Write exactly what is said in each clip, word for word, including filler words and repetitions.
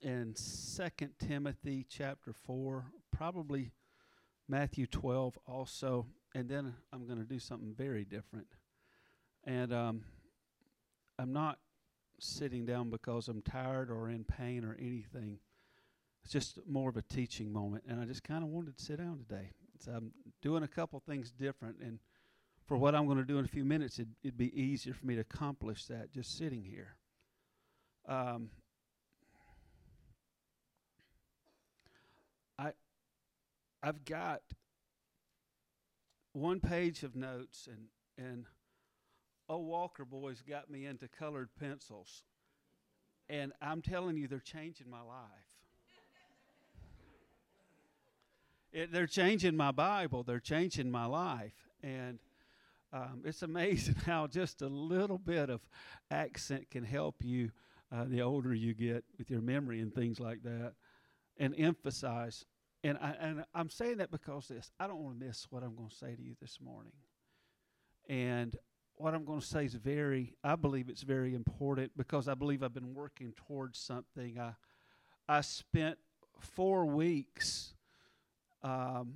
in Second Timothy chapter four, probably Matthew twelve also, and then I'm going to do something very different. And um, I'm not sitting down because I'm tired or in pain or anything. It's just more of a teaching moment, and I just kind of wanted to sit down today. So I'm doing a couple things different, and for what I'm going to do in a few minutes, it, it'd be easier for me to accomplish that just sitting here. Um, I, I've got one page of notes, and and old Walker boys got me into colored pencils, and I'm telling you, they're changing my life. It, they're changing my Bible. They're changing my life, and um, it's amazing how just a little bit of accent can help you uh, the older you get with your memory and things like that, and emphasize. And, I, and I'm saying that because this, I don't want to miss what I'm going to say to you this morning. And what I'm going to say is very, I believe it's very important because I believe I've been working towards something. I, I spent four weeks um,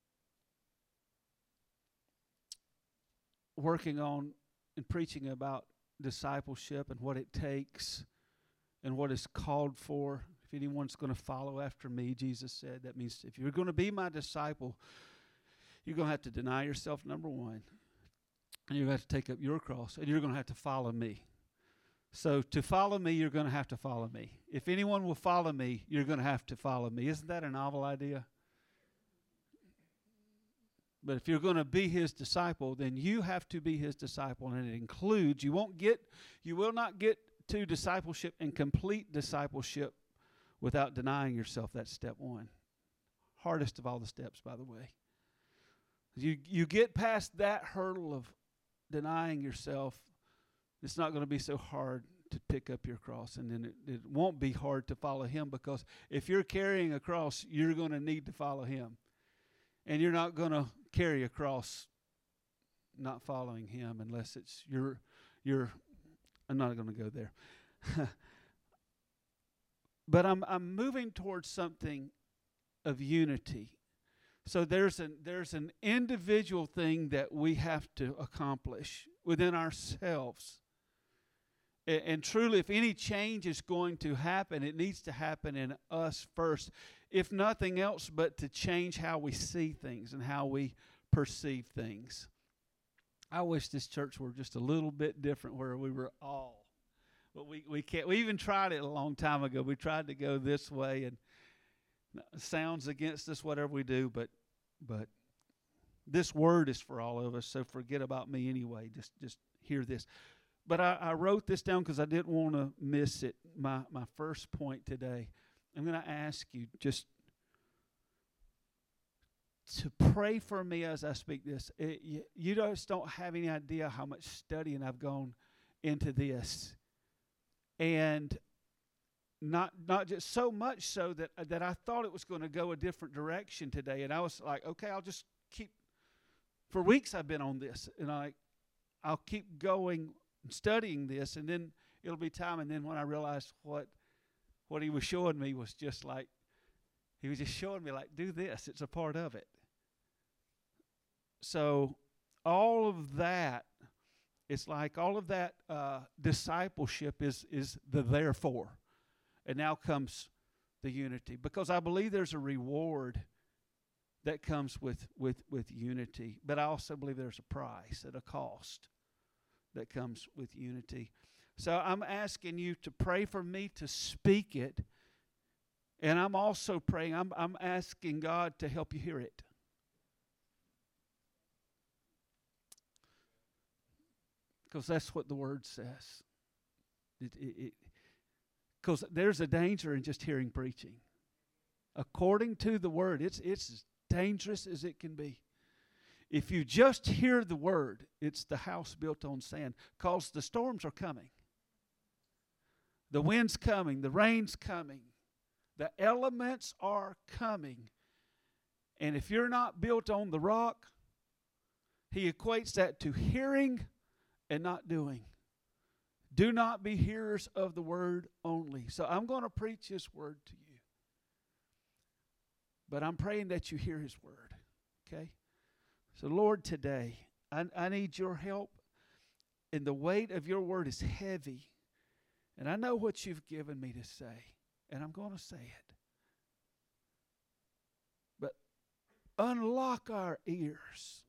working on and preaching about discipleship and what it takes and what is called for. If anyone's going to follow after me, Jesus said, that means if you're going to be my disciple, you're going to have to deny yourself, number one. And you're going to have to take up your cross, and you're going to have to follow me. So to follow me, you're going to have to follow me. If anyone will follow me, you're going to have to follow me. Isn't that a novel idea? But if you're going to be his disciple, then you have to be his disciple, and it includes, you won't get, you will not get to discipleship and complete discipleship without denying yourself. That's step one. Hardest of all the steps, by the way. You you get past that hurdle of denying yourself, it's not going to be so hard to pick up your cross, and then it, it won't be hard to follow him, because if you're carrying a cross, you're going to need to follow him. And you're not going to carry a cross not following him unless it's your, your I'm not going to go there. But I'm I'm moving towards something of unity. So there's an there's an individual thing that we have to accomplish within ourselves. And, and truly, if any change is going to happen, it needs to happen in us first. If nothing else, but to change how we see things and how we perceive things. I wish this church were just a little bit different, where we were all. But we, we can't. We even tried it a long time ago. We tried to go this way, and it sounds against us, whatever we do, but but this word is for all of us, so forget about me anyway. Just just hear this. But I, I wrote this down because I didn't want to miss it. My my first point today. I'm going to ask you just to pray for me as I speak this. It, you, you just don't have any idea how much studying I've gone into this. And not not just so much so that that I thought it was going to go a different direction today. And I was like, okay, I'll just keep, for weeks I've been on this. And I, I'll keep going and studying this, and then it'll be time. And then when I realized what what he was showing me was just like, he was just showing me like, do this. It's a part of it. So all of that, it's like all of that uh, discipleship is is the therefore. And now comes the unity. Because I believe there's a reward that comes with, with, with unity. But I also believe there's a price and a cost that comes with unity. So I'm asking you to pray for me to speak it. And I'm also praying, I'm, I'm asking God to help you hear it. Because that's what the Word says. It, it, because there's a danger in just hearing preaching. According to the Word, it's, it's as dangerous as it can be. If you just hear the Word, it's the house built on sand. Because the storms are coming. The wind's coming. The rain's coming. The elements are coming. And if you're not built on the rock, he equates that to hearing and not doing. Do not be hearers of the word only. So I'm going to preach his word to you. But I'm praying that you hear his word. Okay? So Lord, today, I, I need your help. And the weight of your word is heavy. And I know what you've given me to say. And I'm going to say it. But unlock our ears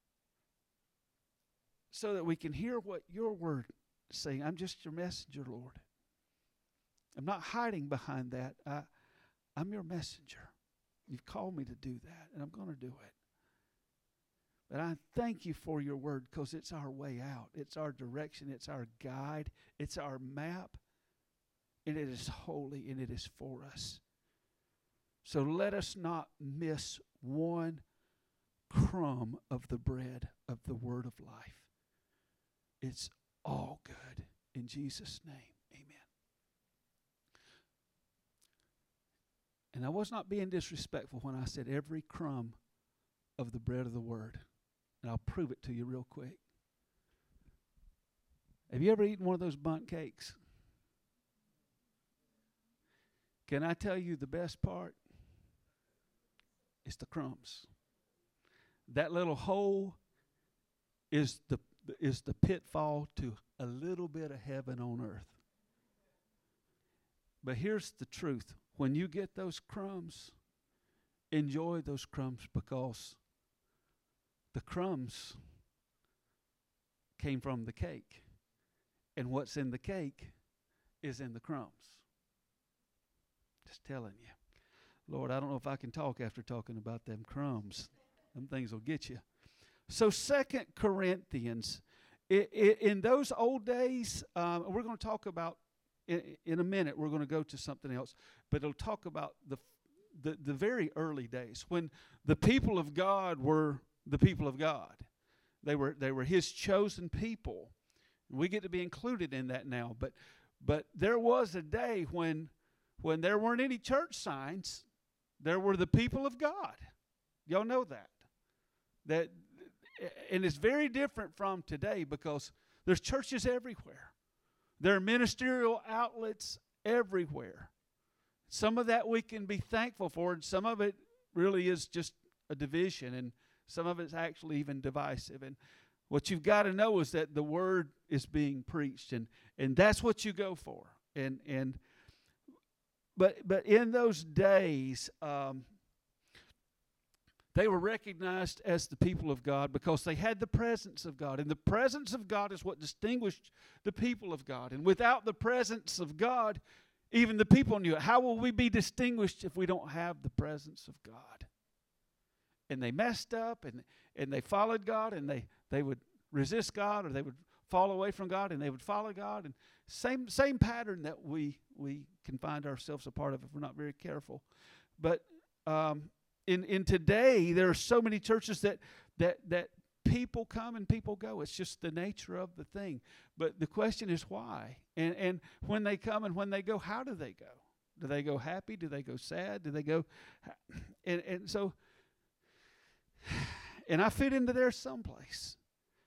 so that we can hear what your word is saying. I'm just your messenger, Lord. I'm not hiding behind that. I, I'm your messenger. You've called me to do that, and I'm going to do it. But I thank you for your word because it's our way out. It's our direction. It's our guide. It's our map. And it is holy, and it is for us. So let us not miss one crumb of the bread of the word of life. It's all good. In Jesus' name, amen. And I was not being disrespectful when I said every crumb of the bread of the word. And I'll prove it to you real quick. Have you ever eaten one of those bundt cakes? Can I tell you the best part? It's the crumbs. That little hole is the is the pitfall to a little bit of heaven on earth. But here's the truth. When you get those crumbs, enjoy those crumbs because the crumbs came from the cake. And what's in the cake is in the crumbs. Just telling you. Lord, I don't know if I can talk after talking about them crumbs. Them things will get you. So Second Corinthians, it, it, in those old days, um, we're going to talk about, in, in a minute, we're going to go to something else, but it'll talk about the, the, the very early days when the people of God were the people of God. They were, they were his chosen people. We get to be included in that now. But, but there was a day when, when there weren't any church signs. There were the people of God. Y'all know that. That, and it's very different from today because there's churches everywhere. There are ministerial outlets everywhere. Some of that we can be thankful for, and some of it really is just a division, and some of it's actually even divisive. And what you've got to know is that the word is being preached, and, and that's what you go for. And and but but in those days, um, they were recognized as the people of God because they had the presence of God. And the presence of God is what distinguished the people of God. And without the presence of God, even the people knew it. How will we be distinguished if we don't have the presence of God? And they messed up, and, and they followed God, and they, they would resist God, or they would fall away from God, and they would follow God. And same same pattern that we, we can find ourselves a part of if we're not very careful. But um, in in today, there are so many churches that that that people come and people go. It's just the nature of the thing. But the question is why? And and when they come and when they go, how do they go? Do they go happy? Do they go sad? Do they go? And and so, and I fit into there someplace.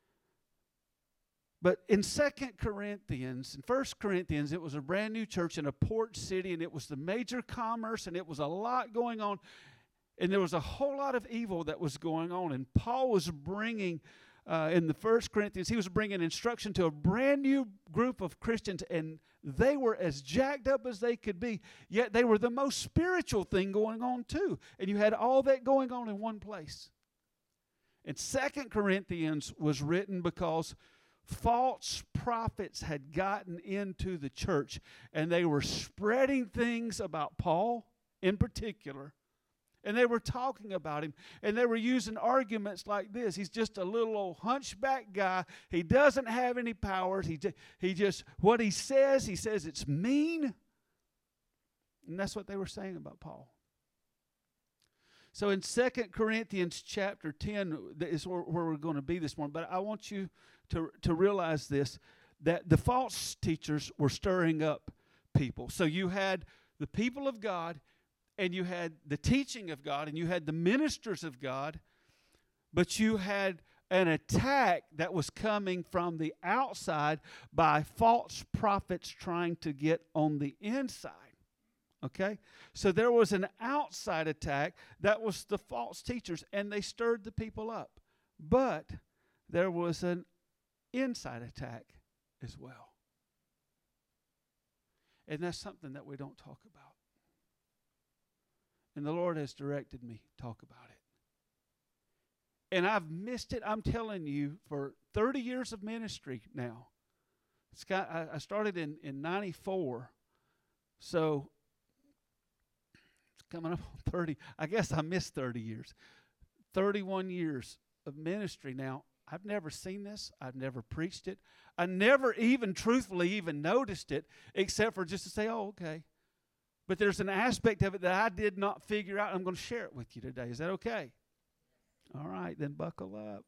But in Second Corinthians, in First Corinthians, it was a brand new church in a port city, and it was the major commerce, and it was a lot going on. And there was a whole lot of evil that was going on. And Paul was bringing, uh, in the First Corinthians, he was bringing instruction to a brand new group of Christians. And they were as jacked up as they could be. Yet they were the most spiritual thing going on too. And you had all that going on in one place. And Second Corinthians was written because false prophets had gotten into the church. And they were spreading things about Paul in particular. And they were talking about him, and they were using arguments like this. He's just a little old hunchback guy. He doesn't have any powers. He, he just, what he says, he says it's mean. And that's what they were saying about Paul. So in Second Corinthians chapter ten is where, where we're going to be this morning. But I want you to, to realize this, that the false teachers were stirring up people. So you had the people of God, and you had the teaching of God, and you had the ministers of God, but you had an attack that was coming from the outside by false prophets trying to get on the inside. Okay? So there was an outside attack that was the false teachers, and they stirred the people up. But there was an inside attack as well. And that's something that we don't talk about. And the Lord has directed me to talk about it. And I've missed it, I'm telling you, for thirty years of ministry now. It's got, I, I started in, in ninety-four. So it's coming up on thirty. I guess I missed thirty years. thirty-one years of ministry now. I've never seen this. I've never preached it. I never even, truthfully, even noticed it, except for just to say, oh, okay. But there's an aspect of it that I did not figure out. I'm going to share it with you today. Is that okay? All right, then buckle up.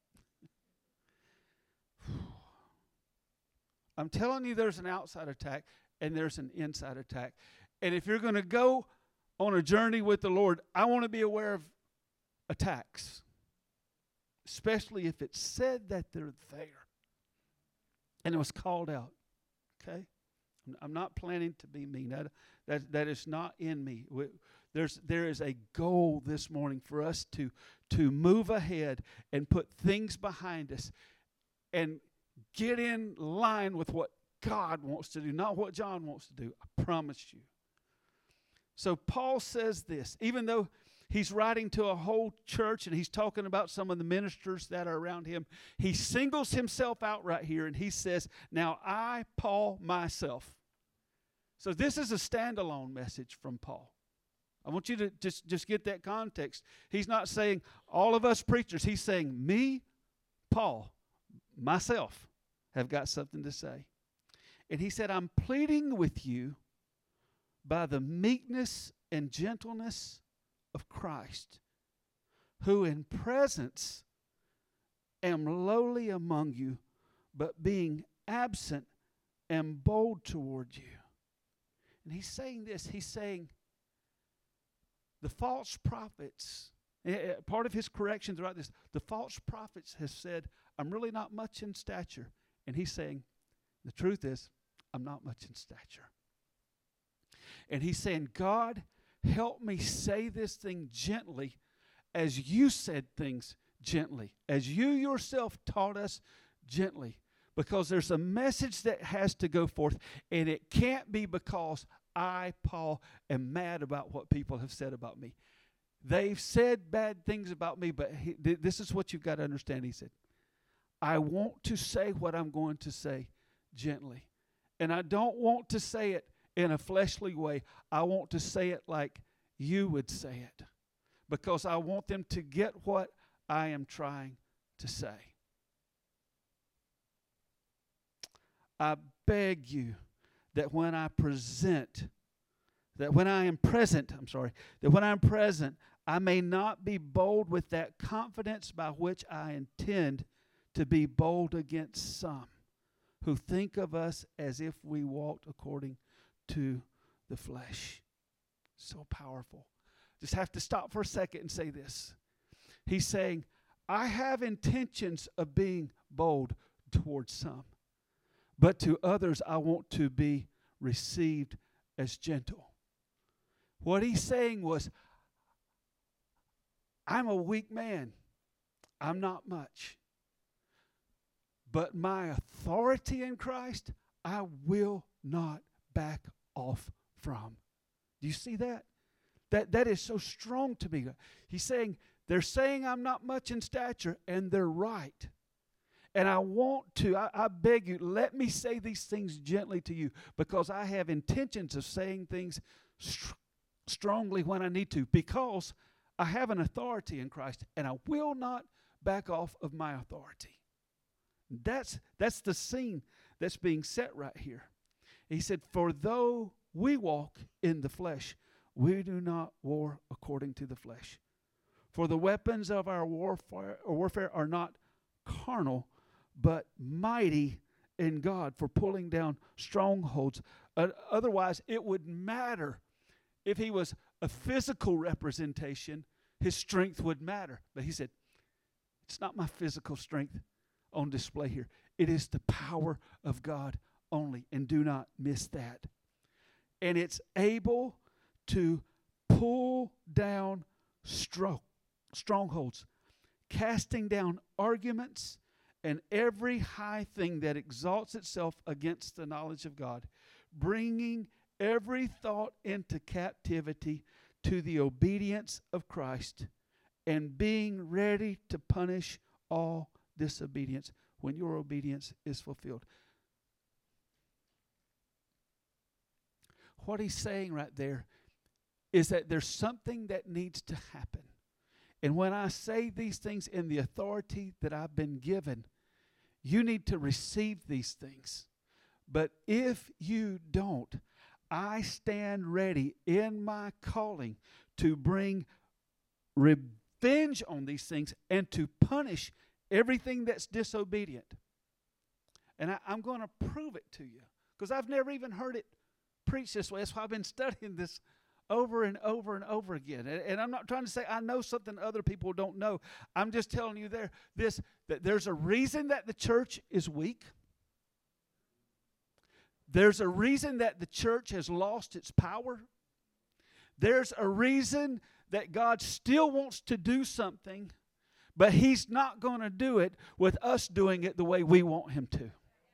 I'm telling you, there's an outside attack and there's an inside attack. And if you're going to go on a journey with the Lord, I want to be aware of attacks, especially if it's said that they're there and it was called out. Okay? I'm not planning to be mean. That, that, that is not in me. We, there's, there is a goal this morning for us to, to move ahead and put things behind us and get in line with what God wants to do, not what John wants to do. I promise you. So Paul says this, even though he's writing to a whole church and he's talking about some of the ministers that are around him, he singles himself out right here and he says, now I, Paul, myself. So this is a standalone message from Paul. I want you to just, just get that context. He's not saying all of us preachers. He's saying me, Paul, myself, have got something to say. And he said, I'm pleading with you by the meekness and gentleness of Christ, who in presence am lowly among you, but being absent am bold toward you. And he's saying this, he's saying the false prophets, part of his correction throughout this, the false prophets have said, I'm really not much in stature. And he's saying, the truth is, I'm not much in stature. And he's saying, God, help me say this thing gently as you said things gently, as you yourself taught us gently. Because there's a message that has to go forth, and it can't be because I, Paul, am mad about what people have said about me. They've said bad things about me, but he, th- this is what you've got to understand. He said, I want to say what I'm going to say gently. And I don't want to say it in a fleshly way. I want to say it like you would say it, because I want them to get what I am trying to say. I beg you that when I present, that when I am present, I'm sorry, that when I'm present, I may not be bold with that confidence by which I intend to be bold against some who think of us as if we walked according to the flesh. So powerful. Just have to stop for a second and say this. He's saying, I have intentions of being bold towards some, but to others I want to be received as gentle. What he's saying was, I'm a weak man. I'm not much. But my authority in Christ, I will not back off from. Do you see that? That that is so strong to me. He's saying, they're saying I'm not much in stature, and they're right. And I want to, I, I beg you, let me say these things gently to you, because I have intentions of saying things str- strongly when I need to, because I have an authority in Christ, and I will not back off of my authority. That's, that's the scene that's being set right here. He said, for though we walk in the flesh, we do not war according to the flesh. For the weapons of our warfare, warfare are not carnal, but mighty in God for pulling down strongholds. Uh, otherwise, it would matter if he was a physical representation, his strength would matter. But he said, It's not my physical strength on display here. It is the power of God only, and do not miss that. And it's able to pull down strong, strongholds, casting down arguments and every high thing that exalts itself against the knowledge of God, bringing every thought into captivity to the obedience of Christ, and being ready to punish all disobedience when your obedience is fulfilled. What he's saying right there is that there's something that needs to happen. And when I say these things in the authority that I've been given, you need to receive these things. But if you don't, I stand ready in my calling to bring revenge on these things and to punish everything that's disobedient. And I, I'm going to prove it to you, because I've never even heard it preached this way. That's why I've been studying this over and over and over again. And, and I'm not trying to say I know something other people don't know. I'm just telling you there this that there's a reason that the church is weak. There's a reason that the church has lost its power. There's a reason that God still wants to do something, but He's not going to do it with us doing it the way we want Him to.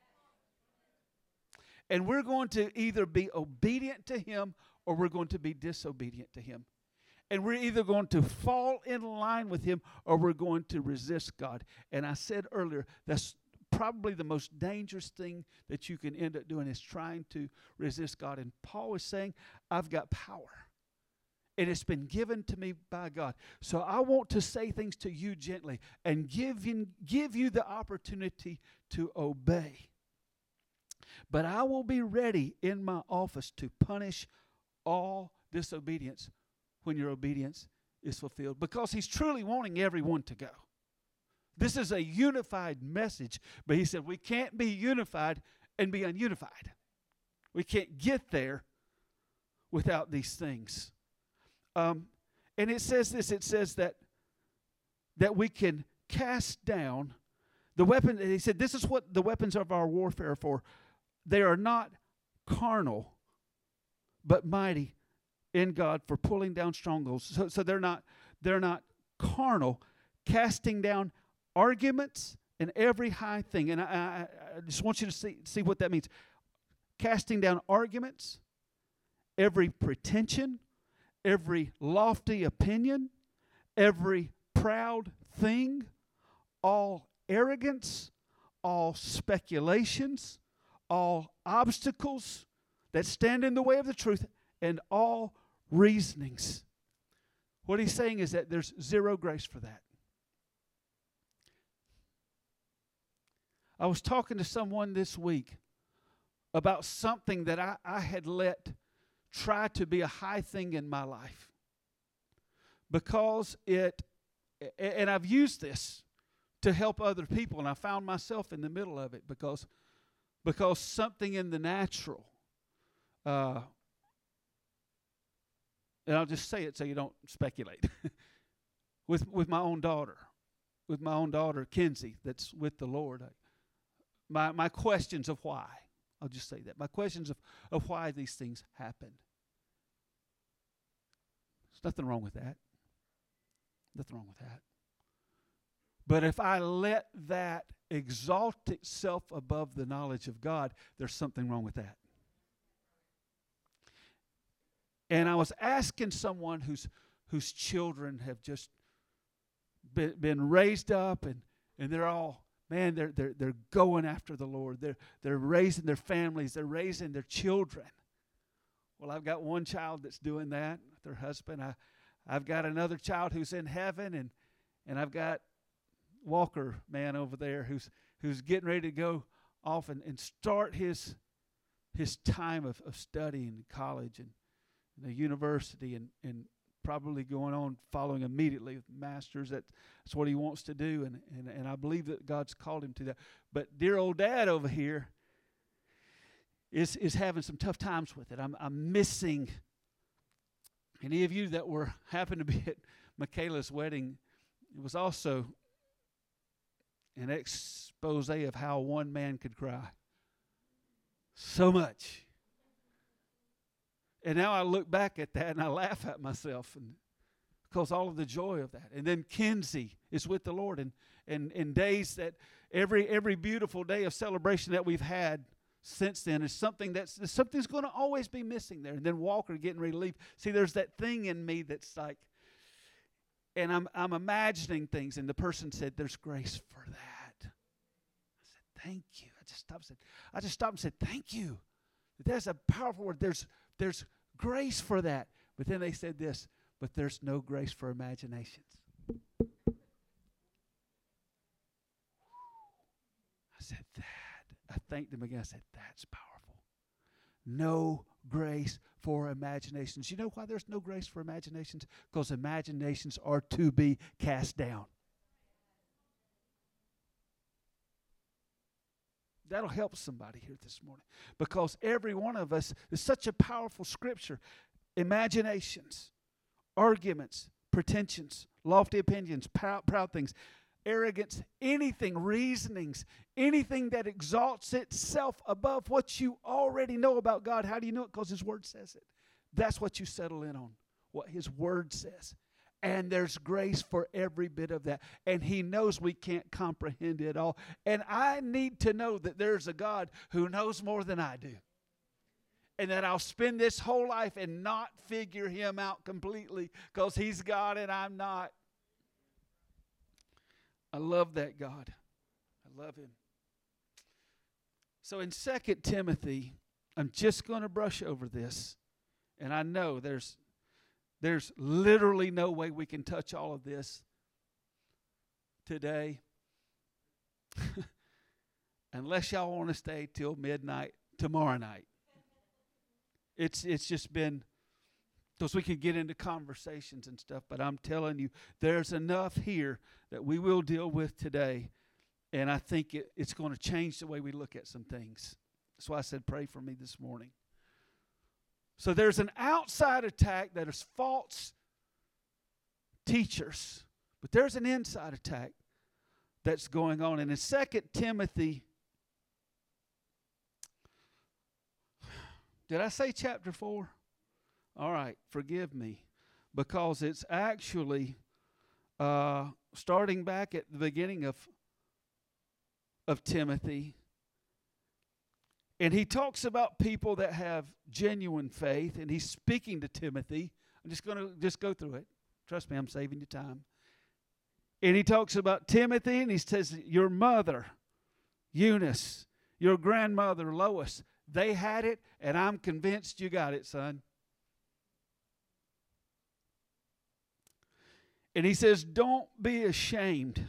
And we're going to either be obedient to Him or we're going to be disobedient to Him. And we're either going to fall in line with Him or we're going to resist God. And I said earlier, that's probably the most dangerous thing that you can end up doing is trying to resist God. And Paul is saying, I've got power. And it's been given to me by God. So I want to say things to you gently and give you, give you the opportunity to obey. But I will be ready in my office to punish all disobedience when your obedience is fulfilled. Because He's truly wanting everyone to go. This is a unified message. But He said we can't be unified and be ununified. We can't get there without these things. Um, and it says this, it says that that we can cast down the weapon. He said this is what the weapons of our warfare are for. They are not carnal, but mighty in God for pulling down strongholds. So, so they're not they're not carnal, casting down arguments and every high thing. And I, I, I just want you to see, see what that means. Casting down arguments, every pretension, every lofty opinion, every proud thing, all arrogance, all speculations, all obstacles that stand in the way of the truth, and all reasonings. What he's saying is that there's zero grace for that. I was talking to someone this week about something that I, I had let try to be a high thing in my life. Because it, and I've used this to help other people, and I found myself in the middle of it because, because something in the natural, uh, and I'll just say it so you don't speculate, with with my own daughter, with my own daughter, Kenzie, that's with the Lord. I, my my questions of why, I'll just say that, my questions of, of why these things happen. There's nothing wrong with that. Nothing wrong with that. But if I let that exalt itself above the knowledge of God, there's something wrong with that. And I was asking someone whose whose children have just been, been raised up, and, and they're all, man, they're they're they're going after the Lord. They're they're raising their families, they're raising their children. Well, I've got one child that's doing that, their husband. I I've got another child who's in heaven, and and I've got Walker man over there who's who's getting ready to go off and, and start his his time of, of study in college and the university, and, and probably going on following immediately with masters. That, that's what he wants to do, and, and, and I believe that God's called him to that. But dear old dad over here is is having some tough times with it. I'm I'm missing any of you that were happened to be at Michaela's wedding. It was also an expose of how one man could cry. So much. And now I look back at that and I laugh at myself, and because all of the joy of that. And then Kinsey is with the Lord, and and in days that every every beautiful day of celebration that we've had since then is something that's something's going to always be missing there. And then Walker getting ready to leave. See, there's that thing in me that's like, and I'm I'm imagining things, and the person said, "There's grace for that." I said, "Thank you." I just stopped and said, I just stopped and said, "Thank you." That's a powerful word. There's there's grace for that. But then they said this, but there's no grace for imaginations. I said that. I thanked them again. I said, that's powerful. No grace for imaginations. You know why there's no grace for imaginations? Because imaginations are to be cast down. That'll help somebody here this morning. Because every one of us is such a powerful scripture. Imaginations, arguments, pretensions, lofty opinions, proud, proud things, arrogance, anything, reasonings, anything that exalts itself above what you already know about God. How do you know it? Because His Word says it. That's what you settle in on, what His Word says. And there's grace for every bit of that. And He knows we can't comprehend it all. And I need to know that there's a God who knows more than I do. And that I'll spend this whole life and not figure Him out completely because He's God and I'm not. I love that God. I love Him. So in Second Timothy, I'm just going to brush over this. And I know there's there's literally no way we can touch all of this today. Unless y'all want to stay till midnight tomorrow night. It's it's just been, because we could get into conversations and stuff, but I'm telling you, there's enough here that we will deal with today, and I think it, it's going to change the way we look at some things. That's why I said pray for me this morning. So there's an outside attack that is false teachers, but there's an inside attack that's going on. And in Second Timothy, did I say chapter four? All right, forgive me, because it's actually uh, starting back at the beginning of, of Timothy. And he talks about people that have genuine faith, and he's speaking to Timothy. I'm just going to just go through it. Trust me, I'm saving you time. And he talks about Timothy, and he says, your mother, Eunice, your grandmother, Lois, they had it, and I'm convinced you got it, son. And he says, don't be ashamed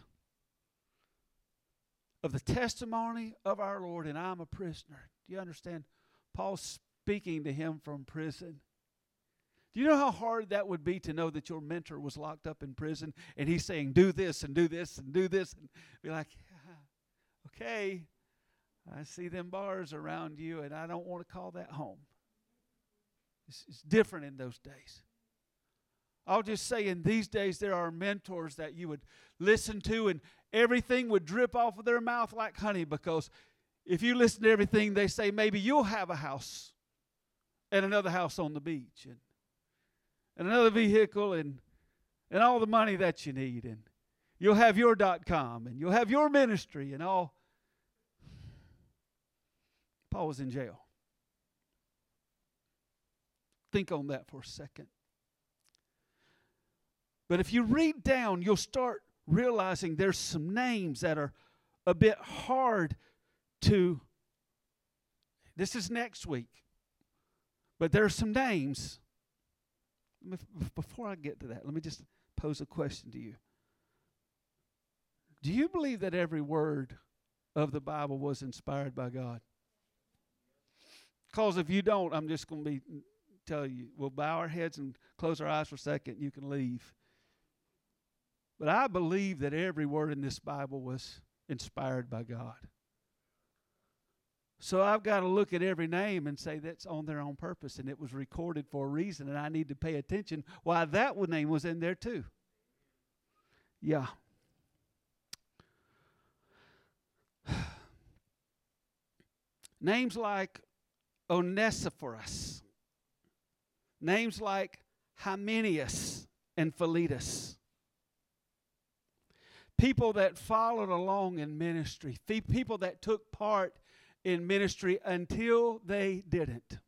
of the testimony of our Lord, and I'm a prisoner. Do you understand? Paul's speaking to him from prison. Do you know how hard that would be to know that your mentor was locked up in prison, and he's saying, do this and do this and do this, and be like, yeah, okay, I see them bars around you, and I don't want to call that home. It's, it's different in those days. I'll just say in these days there are mentors that you would listen to, and everything would drip off of their mouth like honey, because if you listen to everything they say, maybe you'll have a house and another house on the beach and, and another vehicle and, and all the money that you need, and you'll have your dot com and you'll have your ministry and all. Paul was in jail. Think on that for a second. But if you read down, you'll start realizing there's some names that are a bit hard to, this is next week, but there are some names. Before I get to that, let me just pose a question to you. Do you believe that every word of the Bible was inspired by God? Because if you don't, I'm just going to be tell you, we'll bow our heads and close our eyes for a second, you can leave. But I believe that every word in this Bible was inspired by God. So I've got to look at every name and say that's on there on purpose, and it was recorded for a reason, and I need to pay attention why that name was in there too. Yeah. Names like Onesiphorus. Names like Hymenaeus and Philetus. People that followed along in ministry. People that took part in ministry until they didn't.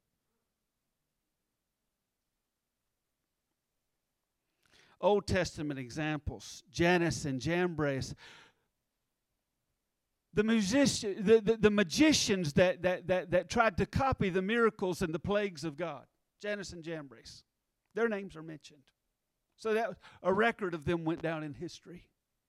Old Testament examples. Jannes and Jambres. The, musician, the, the, the magicians that, that, that, that tried to copy the miracles and the plagues of God. Jannes and Jambres. Their names are mentioned. So that a record of them went down in history.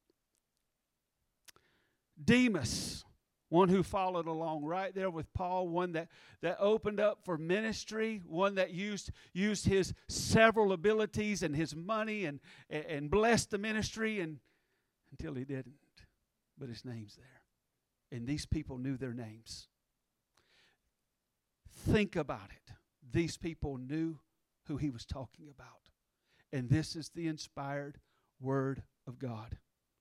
Demas, one who followed along right there with Paul, one that, that opened up for ministry, one that used, used his several abilities and his money and, and blessed the ministry and, until he didn't. But his name's there. And these people knew their names. Think about it. These people knew who he was talking about. And this is the inspired Word of God.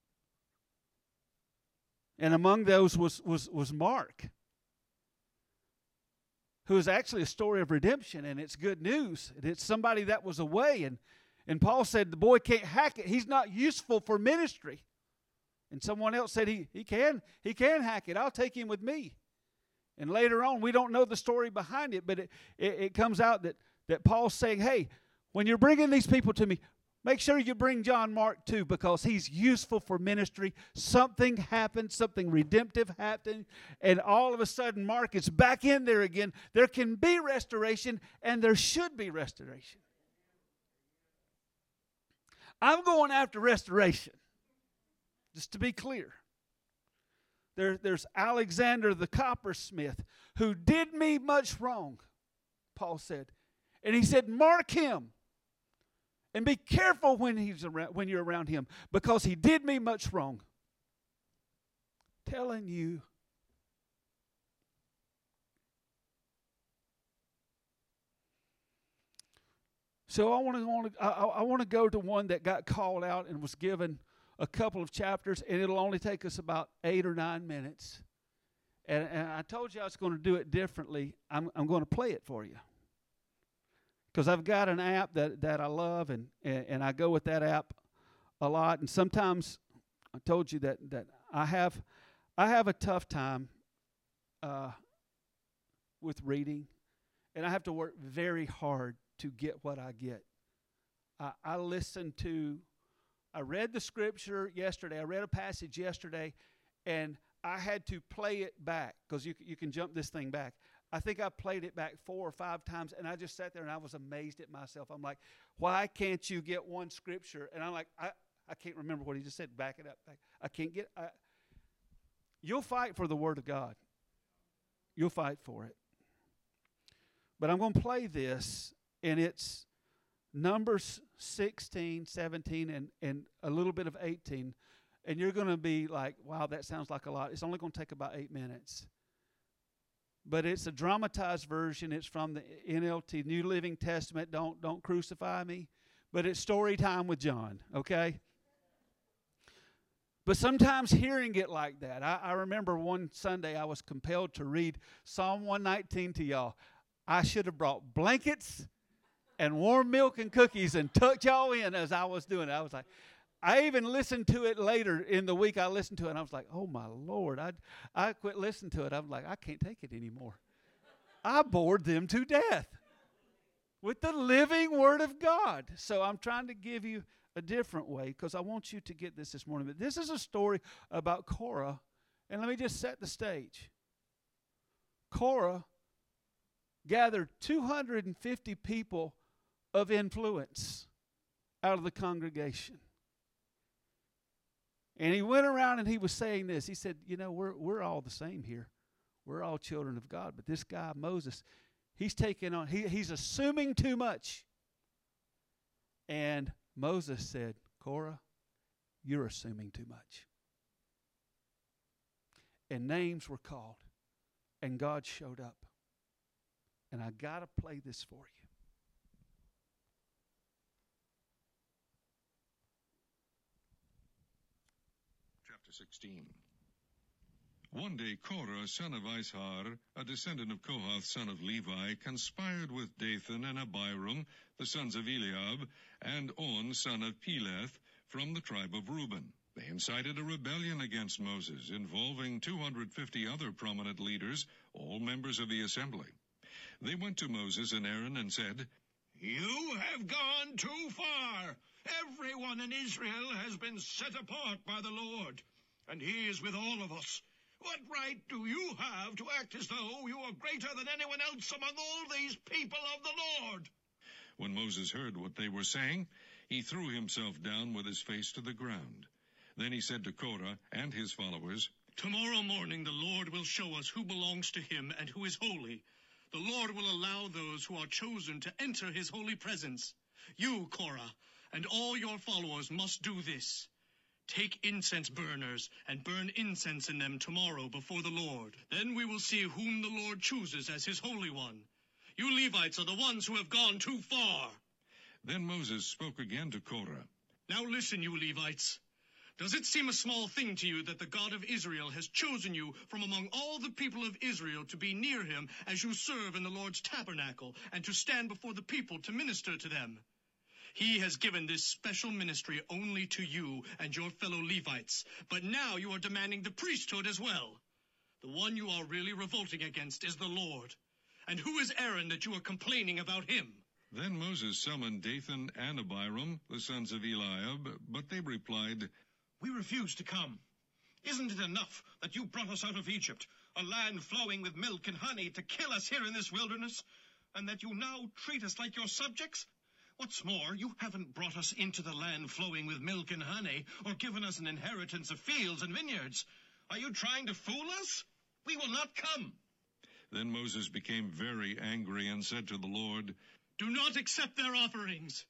And among those was, was, was Mark, who is actually a story of redemption, and it's good news. And it's somebody that was away. And, and Paul said, the boy can't hack it. He's not useful for ministry. And someone else said, he, he can he can hack it. I'll take him with me. And later on, we don't know the story behind it, but it, it, it comes out that, that Paul's saying, hey, when you're bringing these people to me, make sure you bring John Mark too, because he's useful for ministry. Something happened, something redemptive happened, and all of a sudden Mark is back in there again. There can be restoration, and there should be restoration. I'm going after restoration, just to be clear. There, there's Alexander the coppersmith, who did me much wrong, Paul said. And he said, mark him. And be careful when he's around, when you're around him, because he did me much wrong. Telling you. So I want to I, I want to go to one that got called out and was given a couple of chapters, and it'll only take us about eight or nine minutes. And, and I told you I was going to do it differently. I'm I'm going to play it for you. Because I've got an app that, that I love, and, and, and I go with that app a lot. And sometimes I told you that, that I have I have a tough time uh, with reading, and I have to work very hard to get what I get. I, I listen to, I read the scripture yesterday. I read a passage yesterday, and I had to play it back, because you you can jump this thing back. I think I played it back four or five times, and I just sat there and I was amazed at myself. I'm like, why can't you get one scripture? And I'm like, I, I can't remember what he just said. Back it up. Back. I can't get I, You'll fight for the Word of God. You'll fight for it. But I'm going to play this, and it's Numbers sixteen, seventeen, and, and a little bit of eighteen. And you're going to be like, wow, that sounds like a lot. It's only going to take about eight minutes. But it's a dramatized version. It's from the N L T, New Living Testament. Don't, don't crucify me. But it's story time with John, okay? But sometimes hearing it like that, I, I remember one Sunday I was compelled to read Psalm one nineteen to y'all. I should have brought blankets and warm milk and cookies and tucked y'all in as I was doing it. I was like, I even listened to it later in the week. I listened to it, and I was like, oh, my Lord. I I quit listening to it. I was like, I can't take it anymore. I bored them to death with the living Word of God. So I'm trying to give you a different way, because I want you to get this this morning. But this is a story about Korah, and let me just set the stage. Korah gathered two hundred fifty people of influence out of the congregation. And he went around and he was saying this. He said, you know, we're we're all the same here. We're all children of God. But this guy, Moses, he's taking on, he, he's assuming too much. And Moses said, Korah, you're assuming too much. And names were called. And God showed up. And I got to play this for you. sixteen. One day Korah, son of Izhar, a descendant of Kohath, son of Levi, conspired with Dathan and Abiram, the sons of Eliab, and On, son of Peleth, from the tribe of Reuben. They incited a rebellion against Moses, involving two hundred fifty other prominent leaders, all members of the assembly. They went to Moses and Aaron and said, "You have gone too far. Everyone in Israel has been set apart by the Lord, and he is with all of us. What right do you have to act as though you are greater than anyone else among all these people of the Lord?" When Moses heard what they were saying, he threw himself down with his face to the ground. Then he said to Korah and his followers, "Tomorrow morning the Lord will show us who belongs to him and who is holy. The Lord will allow those who are chosen to enter his holy presence. You, Korah, and all your followers must do this. Take incense burners and burn incense in them tomorrow before the Lord. Then we will see whom the Lord chooses as his Holy One. You Levites are the ones who have gone too far." Then Moses spoke again to Korah. "Now listen, you Levites. Does it seem a small thing to you that the God of Israel has chosen you from among all the people of Israel to be near him as you serve in the Lord's tabernacle and to stand before the people to minister to them? He has given this special ministry only to you and your fellow Levites, but now you are demanding the priesthood as well. The one you are really revolting against is the Lord. And who is Aaron that you are complaining about him?" Then Moses summoned Dathan and Abiram, the sons of Eliab, but they replied, "We refuse to come. Isn't it enough that you brought us out of Egypt, a land flowing with milk and honey, to kill us here in this wilderness, and that you now treat us like your subjects? What's more, you haven't brought us into the land flowing with milk and honey, or given us an inheritance of fields and vineyards. Are you trying to fool us? We will not come." Then Moses became very angry and said to the Lord, "Do not accept their offerings.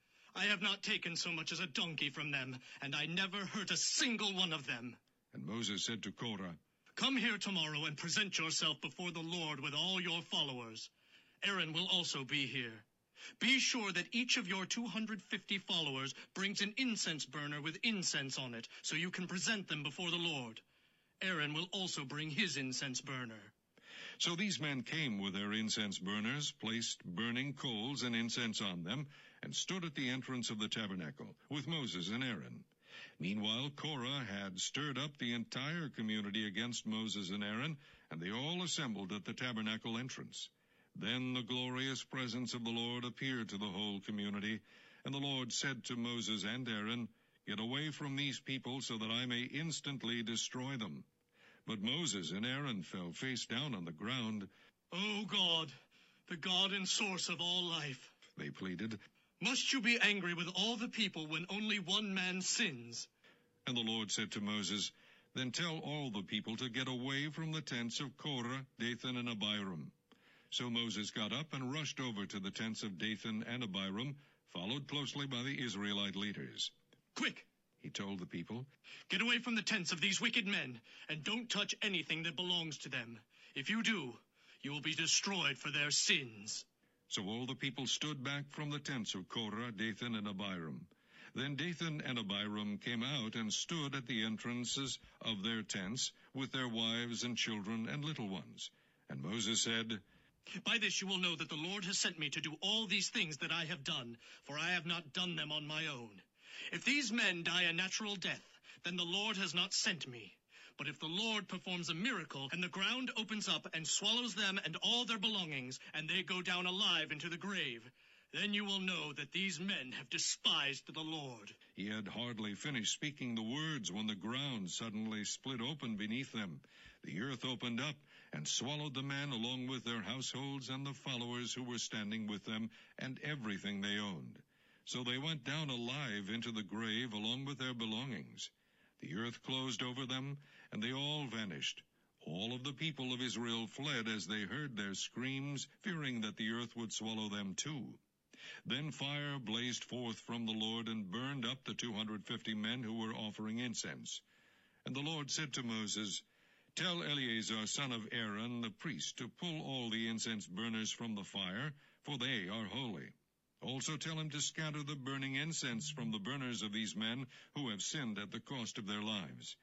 I have not taken so much as a donkey from them, and I never hurt a single one of them." And Moses said to Korah, "Come here tomorrow and present yourself before the Lord with all your followers. Aaron will also be here. Be sure that each of your two hundred fifty followers brings an incense burner with incense on it, so you can present them before the Lord. Aaron will also bring his incense burner." So these men came with their incense burners, placed burning coals and incense on them, and stood at the entrance of the tabernacle, with Moses and Aaron. Meanwhile, Korah had stirred up the entire community against Moses and Aaron, and they all assembled at the tabernacle entrance. Then the glorious presence of the Lord appeared to the whole community, and the Lord said to Moses and Aaron, "Get away from these people so that I may instantly destroy them." But Moses and Aaron fell face down on the ground. "O God, the God and source of all life," they pleaded, "must you be angry with all the people when only one man sins?" And the Lord said to Moses, "Then tell all the people to get away from the tents of Korah, Dathan, and Abiram." So Moses got up and rushed over to the tents of Dathan and Abiram, followed closely by the Israelite leaders. "Quick," he told the people, "get away from the tents of these wicked men, and don't touch anything that belongs to them. If you do, you will be destroyed for their sins." So all the people stood back from the tents of Korah, Dathan, and Abiram. Then Dathan and Abiram came out and stood at the entrances of their tents with their wives and children and little ones. And Moses said, "By this you will know that the Lord has sent me to do all these things that I have done, for I have not done them on my own. If these men die a natural death, then the Lord has not sent me. But if the Lord performs a miracle, and the ground opens up and swallows them and all their belongings, and they go down alive into the grave, then you will know that these men have despised the Lord." He had hardly finished speaking the words when the ground suddenly split open beneath them. The earth opened up and swallowed the men along with their households and the followers who were standing with them and everything they owned. So they went down alive into the grave along with their belongings. The earth closed over them, and they all vanished. All of the people of Israel fled as they heard their screams, fearing that the earth would swallow them too. Then fire blazed forth from the Lord and burned up the two hundred fifty men who were offering incense. And the Lord said to Moses, "Tell Eleazar, son of Aaron, the priest, to pull all the incense burners from the fire, for they are holy. Also tell him to scatter the burning incense from the burners of these men who have sinned at the cost of their lives.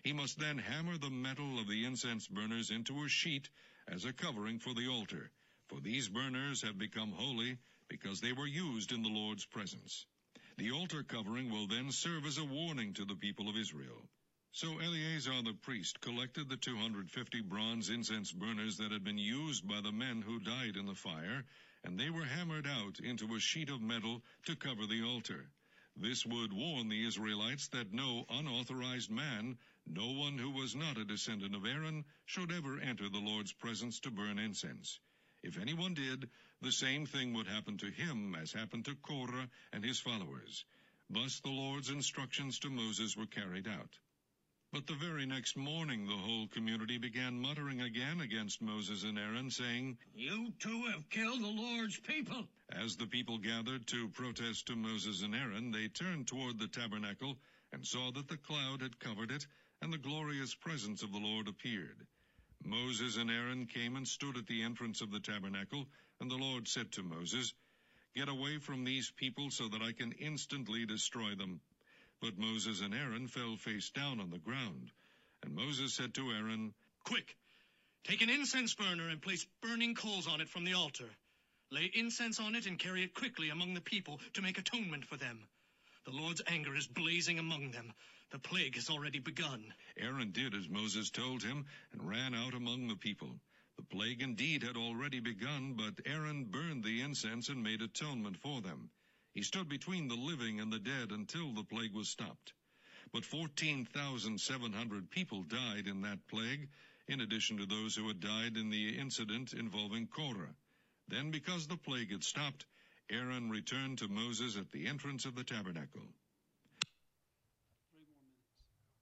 He must then hammer the metal of the incense burners into a sheet as a covering for the altar, for these burners have become holy because they were used in the Lord's presence. The altar covering will then serve as a warning to the people of Israel. So Eleazar the priest collected the two hundred fifty bronze incense burners that had been used by the men who died in the fire, and they were hammered out into a sheet of metal to cover the altar. This would warn the Israelites that no unauthorized man, no one who was not a descendant of Aaron, should ever enter the Lord's presence to burn incense. If anyone did, the same thing would happen to him as happened to Korah and his followers. Thus the Lord's instructions to Moses were carried out. But the very next morning the whole community began muttering again against Moses and Aaron, saying, You two have killed the Lord's people. As the people gathered to protest to Moses and Aaron, they turned toward the tabernacle and saw that the cloud had covered it, and the glorious presence of the Lord appeared. Moses and Aaron came and stood at the entrance of the tabernacle, and the Lord said to Moses, Get away from these people so that I can instantly destroy them. But Moses and Aaron fell face down on the ground. And Moses said to Aaron, Quick, take an incense burner and place burning coals on it from the altar. Lay incense on it and carry it quickly among the people to make atonement for them. The Lord's anger is blazing among them. The plague has already begun. Aaron did as Moses told him and ran out among the people. The plague indeed had already begun, but Aaron burned the incense and made atonement for them. He stood between the living and the dead until the plague was stopped. But fourteen thousand seven hundred people died in that plague, in addition to those who had died in the incident involving Korah. Then, because the plague had stopped, Aaron returned to Moses at the entrance of the tabernacle. Three more minutes.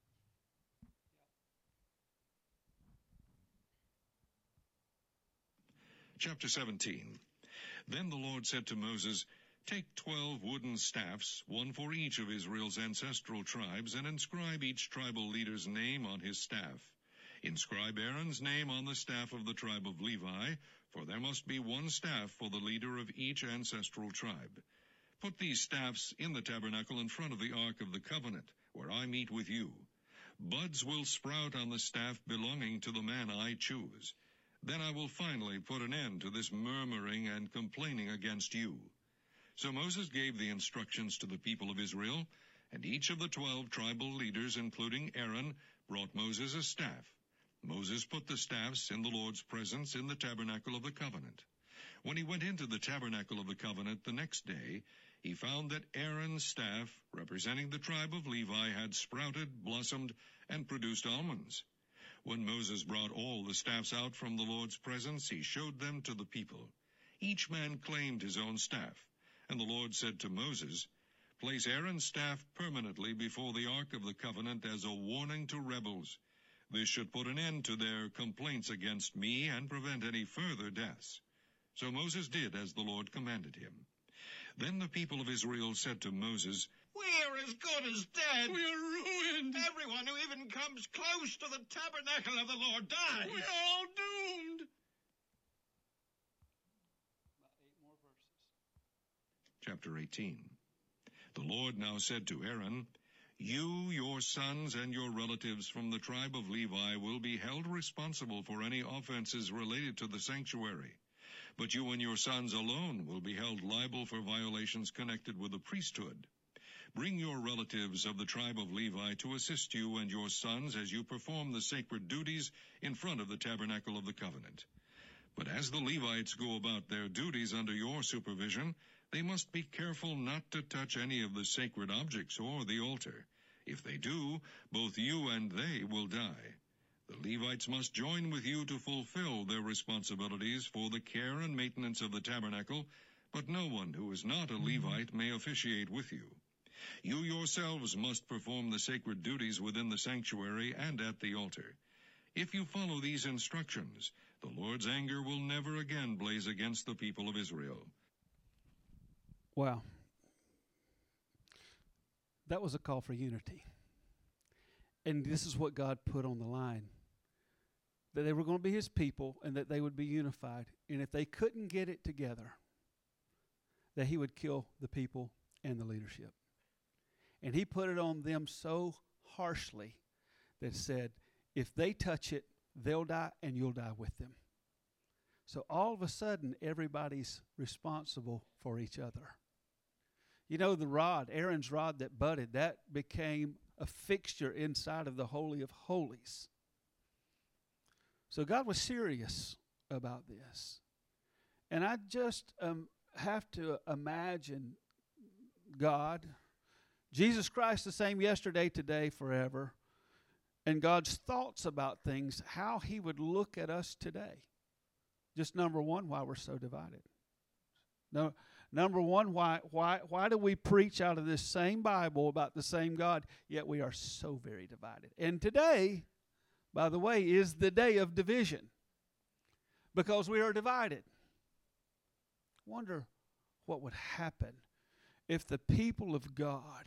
Chapter seventeen. Then the Lord said to Moses, Take twelve wooden staffs, one for each of Israel's ancestral tribes, and inscribe each tribal leader's name on his staff. Inscribe Aaron's name on the staff of the tribe of Levi, for there must be one staff for the leader of each ancestral tribe. Put these staffs in the tabernacle in front of the Ark of the Covenant, where I meet with you. Buds will sprout on the staff belonging to the man I choose. Then I will finally put an end to this murmuring and complaining against you. So Moses gave the instructions to the people of Israel, and each of the twelve tribal leaders, including Aaron, brought Moses a staff. Moses put the staffs in the Lord's presence in the tabernacle of the covenant. When he went into the tabernacle of the covenant the next day, he found that Aaron's staff, representing the tribe of Levi, had sprouted, blossomed, and produced almonds. When Moses brought all the staffs out from the Lord's presence, he showed them to the people. Each man claimed his own staff. And the Lord said to Moses, Place Aaron's staff permanently before the Ark of the Covenant as a warning to rebels. This should put an end to their complaints against me and prevent any further deaths. So Moses did as the Lord commanded him. Then the people of Israel said to Moses, We're as good as dead. We are ruined. Everyone who even comes close to the tabernacle of the Lord dies. We are all doomed. Chapter eighteen. The Lord now said to Aaron, You, your sons, and your relatives from the tribe of Levi will be held responsible for any offenses related to the sanctuary. But you and your sons alone will be held liable for violations connected with the priesthood. Bring your relatives of the tribe of Levi to assist you and your sons as you perform the sacred duties in front of the tabernacle of the covenant. But as the Levites go about their duties under your supervision, they must be careful not to touch any of the sacred objects or the altar. If they do, both you and they will die. The Levites must join with you to fulfill their responsibilities for the care and maintenance of the tabernacle, but no one who is not a Levite may officiate with you. You yourselves must perform the sacred duties within the sanctuary and at the altar. If you follow these instructions, the Lord's anger will never again blaze against the people of Israel. Wow. That was a call for unity. And this is what God put on the line. That they were going to be his people and that they would be unified. And if they couldn't get it together, that he would kill the people and the leadership. And he put it on them so harshly that said, if they touch it, they'll die and you'll die with them. So all of a sudden, everybody's responsible for each other. You know, the rod, Aaron's rod that budded, that became a fixture inside of the Holy of Holies. So God was serious about this. And I just um, have to imagine God, Jesus Christ the same yesterday, today, forever, and God's thoughts about things, how he would look at us today. Just number one, why we're so divided. No, number one, why why why do we preach out of this same Bible about the same God, yet we are so very divided? And today, by the way, is the day of division because we are divided. Wonder what would happen if the people of God,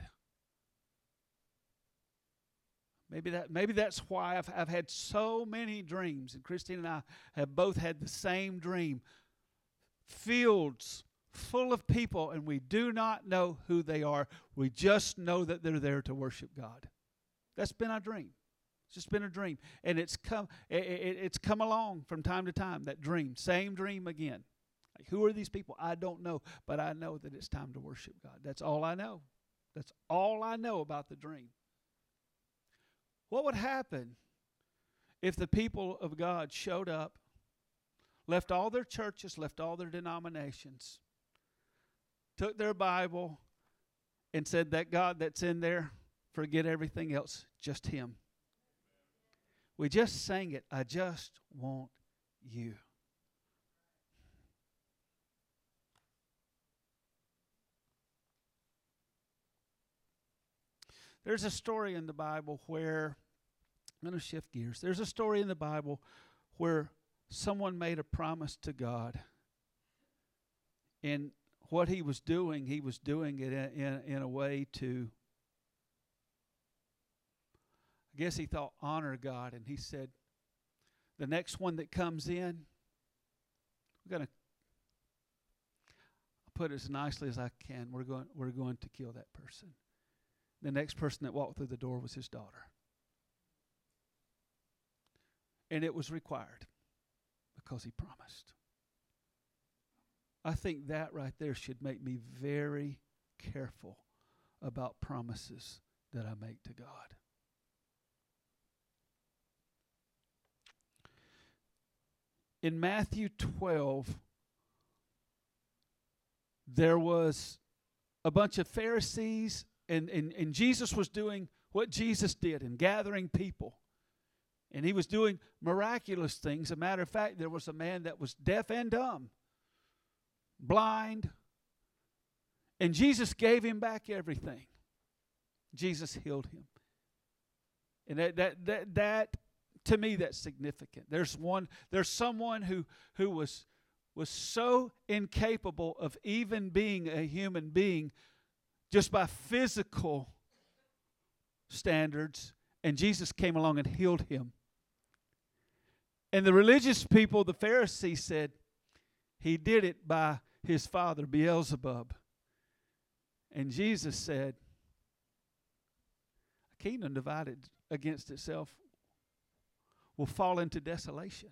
maybe that maybe that's why I've I've had so many dreams, and Christine and I have both had the same dream. Fields full of people, and we do not know who they are. We just know that they're there to worship God. That's been our dream. It's just been a dream, and it's come it, it, it's come along from time to time. That dream, same dream again. Like, who are these people? I don't know, but I know that it's time to worship God. That's all I know. That's all I know about the dream. What would happen if the people of God showed up, left all their churches, left all their denominations, took their Bible, and said, that God that's in there, forget everything else, just him. We just sang it, I just want you. There's a story in the Bible where, I'm going to shift gears. There's a story in the Bible where someone made a promise to God. And what he was doing, he was doing it in, in, in a way to, I guess he thought, honor God. And he said, the next one that comes in, we're going to, I'll put it as nicely as I can, we're going, we're going to kill that person. The next person that walked through the door was his daughter. And it was required because he promised. I think that right there should make me very careful about promises that I make to God. In Matthew twelve, there was a bunch of Pharisees, and, and, and Jesus was doing what Jesus did in gathering people. And he was doing miraculous things. As a matter of fact, there was a man that was deaf and dumb, blind, and Jesus gave him back everything. Jesus healed him. And that that that, that to me, that's significant. There's one, there's someone who who was was so incapable of even being a human being just by physical standards, and Jesus came along and healed him. And the religious people, the Pharisees, said he did it by his father, Beelzebub. And Jesus said, a kingdom divided against itself will fall into desolation.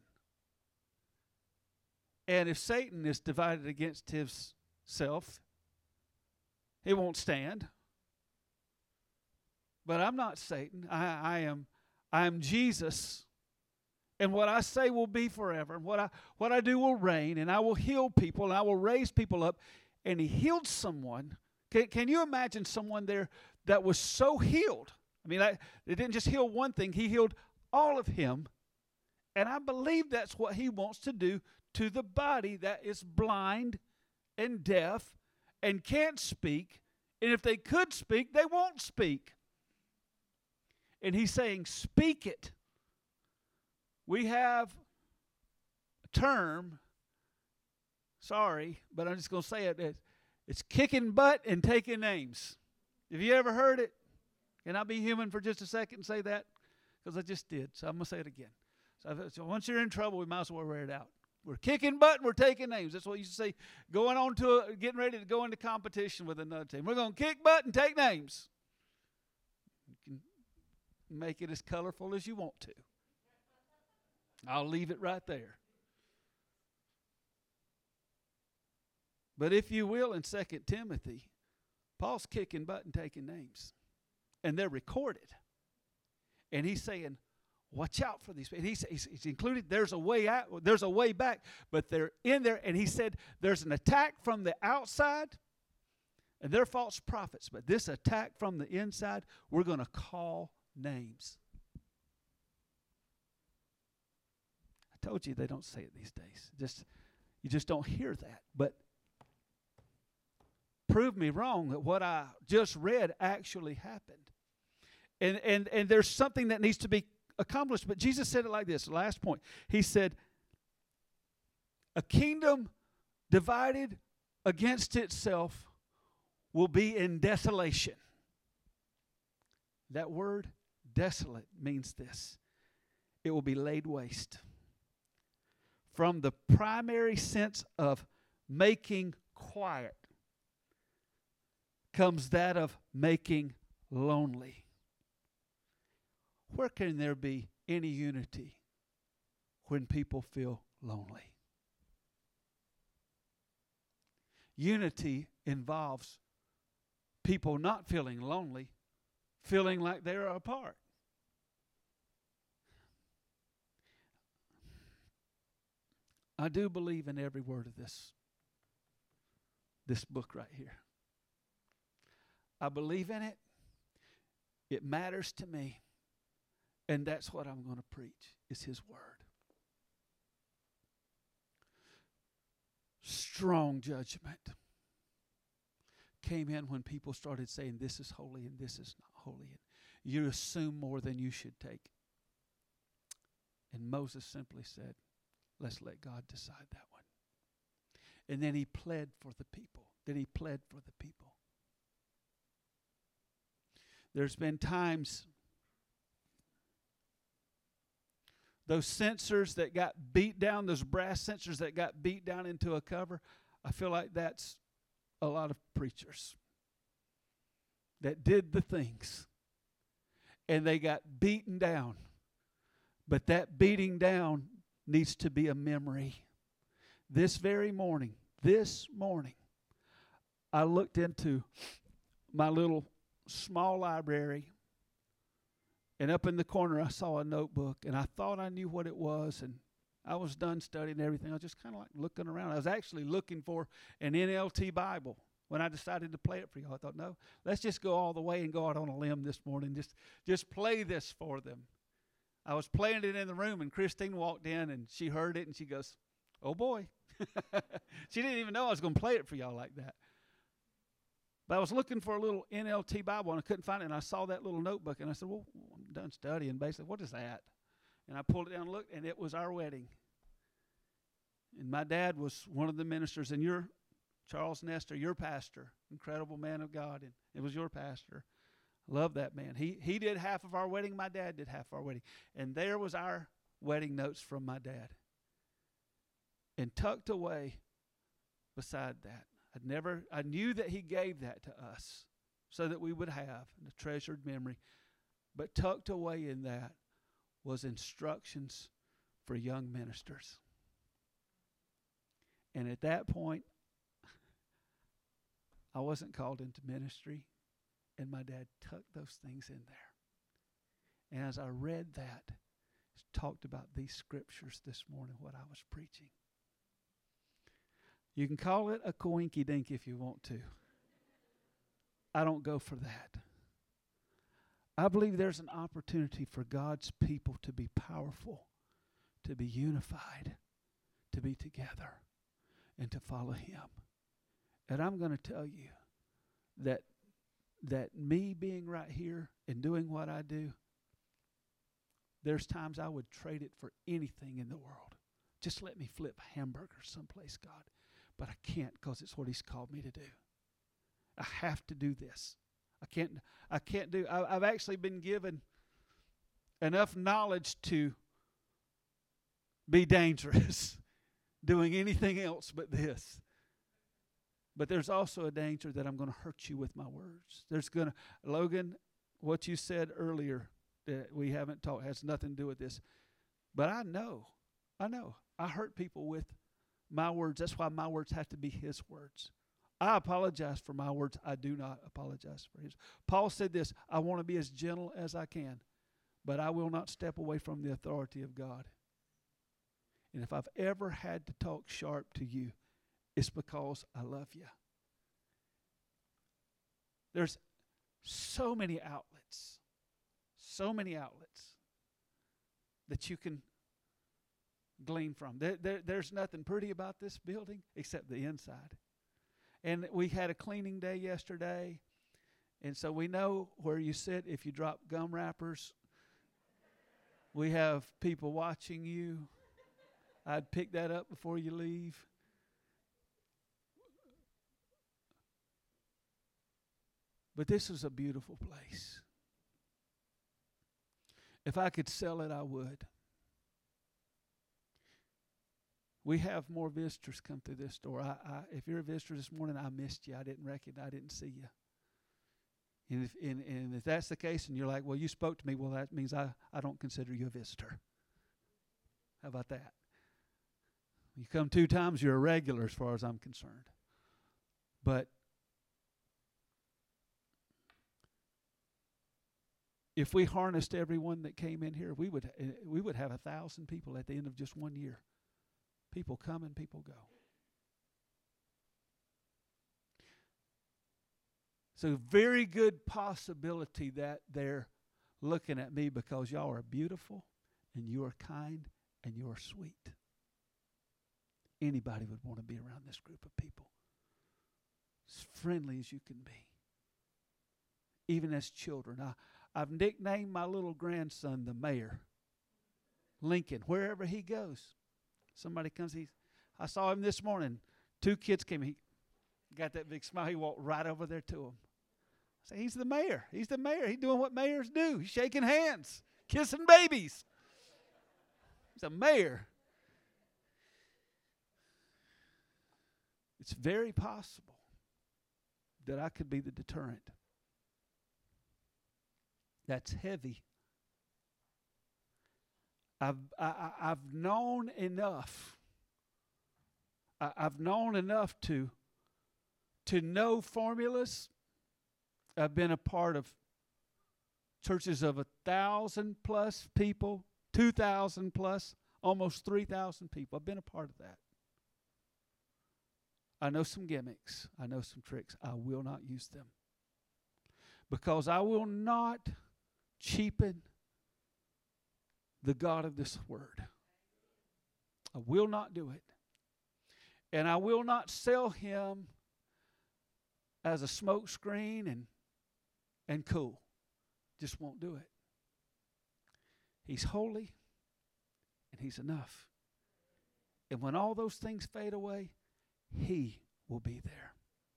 And if Satan is divided against himself, he won't stand. But I'm not Satan. I, I am I am Jesus. And what I say will be forever. And what I what I do will reign. And I will heal people. And I will raise people up. And he healed someone. Can, can you imagine someone there that was so healed? I mean, I, it didn't just heal one thing. He healed all of him. And I believe that's what he wants to do to the body that is blind and deaf and can't speak. And if they could speak, they won't speak. And he's saying, speak it. We have a term, sorry, but I'm just going to say it. It's kicking butt and taking names. Have you ever heard it? Can I be human for just a second and say that? Because I just did, so I'm going to say it again. So, so once you're in trouble, we might as well wear it out. We're kicking butt and we're taking names. That's what you used to say, going on to, a, getting ready to go into competition with another team. We're going to kick butt and take names. You can Make it as colorful as you want to. I'll leave it right there. But if you will, in Second Timothy, Paul's kicking butt and taking names. And they're recorded. And he's saying, watch out for these people. He's, he's, he's included, there's a way out, there's a way back, but they're in there. And he said, there's an attack from the outside, and they're false prophets. But this attack from the inside, we're going to call names. I told you they don't say it these days. Just you just don't hear that. But prove me wrong that what I just read actually happened. And and and there's something that needs to be accomplished. But Jesus said it like this, last point. He said, a kingdom divided against itself will be in desolation. That word, desolate, means this. It will be laid waste. From the primary sense of making quiet comes that of making lonely. Where can there be any unity when people feel lonely? Unity involves people not feeling lonely, feeling like they're apart. I do believe in every word of this, this book right here. I believe in it. It matters to me. And that's what I'm going to preach, is His Word. Strong judgment came in when people started saying this is holy and this is not holy. And you assume more than you should take. And Moses simply said, let's let God decide that one. And then he pled for the people. Then he pled for the people. There's been times those censers that got beat down, those brass censers that got beat down into a cover, I feel like that's a lot of preachers that did the things and they got beaten down. But that beating down needs to be a memory. This very morning, this morning, I looked into my little small library, and up in the corner I saw a notebook, and I thought I knew what it was, and I was done studying everything. I was just kind of like looking around. I was actually looking for an N L T Bible when I decided to play it for y'all. I thought, no, let's just go all the way and go out on a limb this morning. Just, just play this for them. I was playing it in the room, and Christine walked in, and she heard it, and she goes, oh, boy. She didn't even know I was going to play it for y'all like that. But I was looking for a little N L T Bible, and I couldn't find it, and I saw that little notebook, and I said, well, I'm done studying, basically. What is that? And I pulled it down and looked, and it was our wedding. And my dad was one of the ministers, and your Charles Nestor, your pastor, incredible man of God, and it was your pastor. Love that man. He he did half of our wedding. My dad did half of our wedding. And there was our wedding notes from my dad. And tucked away beside that, I'd never, I knew that he gave that to us so that we would have a treasured memory. But tucked away in that was instructions for young ministers. And at that point, I wasn't called into ministry. And my dad tucked those things in there. And as I read that, it talked about these scriptures this morning, what I was preaching. You can call it a coinky-dink if you want to. I don't go for that. I believe there's an opportunity for God's people to be powerful, to be unified, to be together, and to follow Him. And I'm going to tell you that that me being right here and doing what I do, there's times I would trade it for anything in the world. Just let me flip hamburgers someplace, God. But I can't, because it's what He's called me to do. I have to do this. I can't I can't do, I, I've actually been given enough knowledge to be dangerous doing anything else but this. But there's also a danger that I'm going to hurt you with my words. There's going to, Logan, what you said earlier that we haven't talked, has nothing to do with this. But I know, I know, I hurt people with my words. That's why my words have to be his words. I apologize for my words. I do not apologize for his. Paul said this, I want to be as gentle as I can, but I will not step away from the authority of God. And if I've ever had to talk sharp to you, it's because I love you. There's so many outlets, so many outlets that you can glean from. There, there, there's nothing pretty about this building except the inside. And we had a cleaning day yesterday, and so we know where you sit if you drop gum wrappers. We have people watching you. I'd pick that up before you leave. But this is a beautiful place. If I could sell it, I would. We have more visitors come through this door. I, I, if you're a visitor this morning, I missed you. I didn't recognize, I didn't see you. And if, and, and if that's the case and you're like, well, you spoke to me, well, that means I, I don't consider you a visitor. How about that? You come two times, you're a regular as far as I'm concerned. But if we harnessed everyone that came in here, we would uh, we would have a thousand people at the end of just one year. People come and people go. So very good possibility that they're looking at me because y'all are beautiful and you are kind and you are sweet. Anybody would want to be around this group of people. As friendly as you can be. Even as children. I, I've nicknamed my little grandson the mayor. Lincoln, wherever he goes. Somebody comes, he, I saw him this morning. Two kids came, he got that big smile, he walked right over there to him. I said, he's the mayor. He's the mayor. He's doing what mayors do. He's shaking hands, kissing babies. He's a mayor. It's very possible that I could be the deterrent. That's heavy. I've I, I, I've known enough. I, I've known enough to to know formulas. I've been a part of churches of a thousand plus people, two thousand plus, almost three thousand people. I've been a part of that. I know some gimmicks. I know some tricks. I will not use them. Because I will not cheapen the God of this word. I will not do it. And I will not sell him as a smoke screen and, and cool. Just won't do it. He's holy and he's enough. And when all those things fade away, he will be there.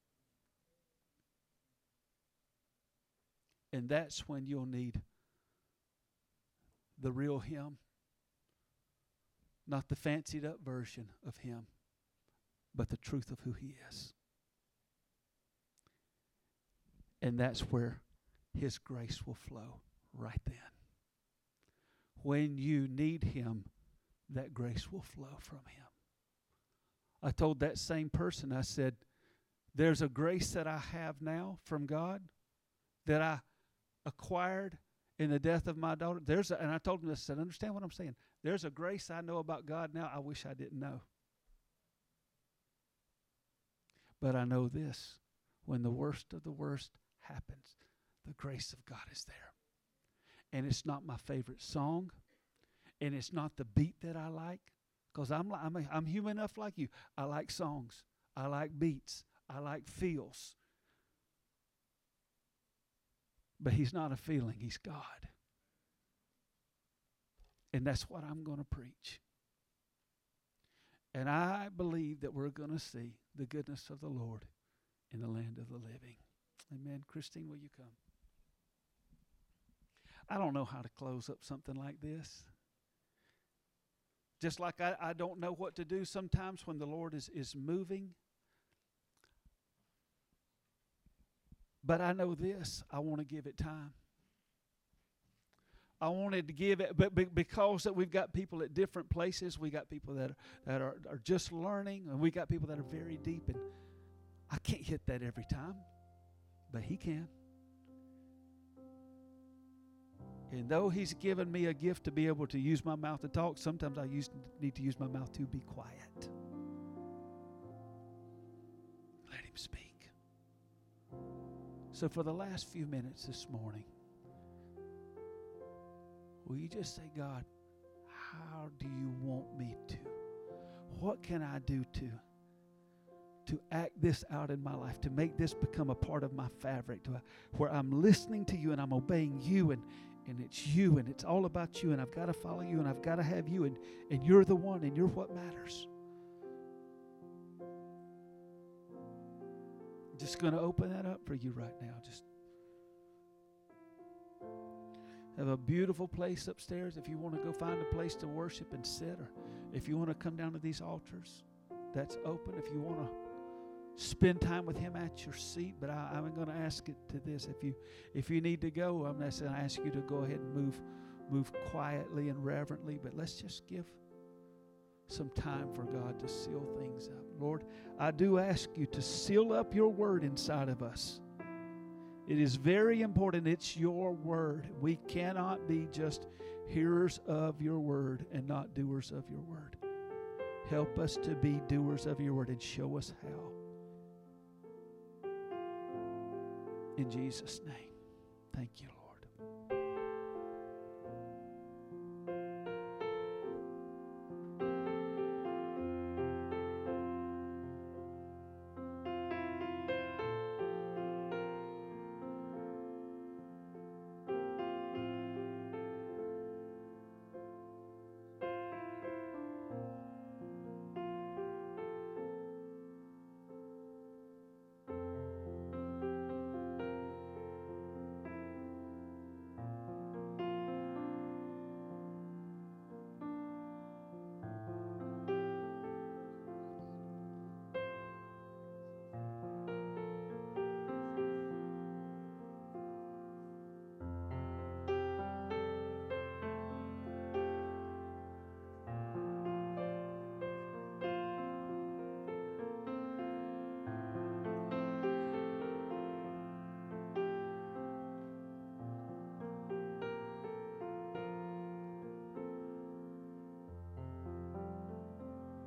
And that's when you'll need the real him, not the fancied up version of him, but the truth of who he is. And that's where his grace will flow right then. When you need him, that grace will flow from him. I told that same person, I said, there's a grace that I have now from God that I acquired in the death of my daughter. There's a, and I told him this, I said, understand what I'm saying? There's a grace I know about God now I wish I didn't know. But I know this, when the worst of the worst happens, the grace of God is there. And it's not my favorite song, and it's not the beat that I like, because I'm, I'm, a, I'm human enough like you. I like songs. I like beats. I like feels. But he's not a feeling. He's God. And that's what I'm going to preach. And I believe that we're going to see the goodness of the Lord in the land of the living. Amen. Christine, will you come? I don't know how to close up something like this. Just like I, I don't know what to do sometimes when the Lord is, is moving. But I know this, I want to give it time. I wanted to give it, but be, because that we've got people at different places, we got people that are, that are, are just learning, and we got people that are very deep, and I can't hit that every time, but He can. And though He's given me a gift to be able to use my mouth to talk, sometimes I use, need to use my mouth to be quiet. Let Him speak. So for the last few minutes this morning, will you just say, God, how do you want me to? What can I do to, to act this out in my life, to make this become a part of my fabric, to, where I'm listening to you and I'm obeying you, and, and it's you, and it's all about you, and I've got to follow you, and I've got to have you, and, and you're the one, and you're what matters. I'm just going to open that up for you right now. Just have a beautiful place upstairs. If you want to go find a place to worship and sit, or if you want to come down to these altars, that's open. If you want to spend time with Him at your seat, but I, I'm going to ask it to this: if you if you need to go, I'm going to ask you to go ahead and move move quietly and reverently. But let's just give some time for God to seal things up. Lord, I do ask you to seal up your word inside of us. It is very important. It's your word. We cannot be just hearers of your word and not doers of your word. Help us to be doers of your word and show us how. In Jesus' name, thank you, Lord.